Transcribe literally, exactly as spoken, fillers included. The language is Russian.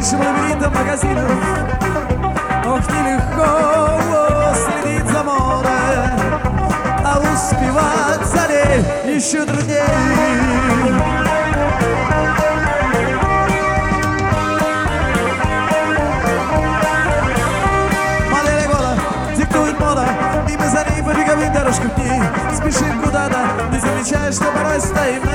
нашим лабиринтом магазинов. Ох, нелегко следить за модой, а успевать за ней еще труднее. Модель года диктует мода, и мы за ней по беговым дорожкам к ней спешим куда-то, не замечая, что порой стоим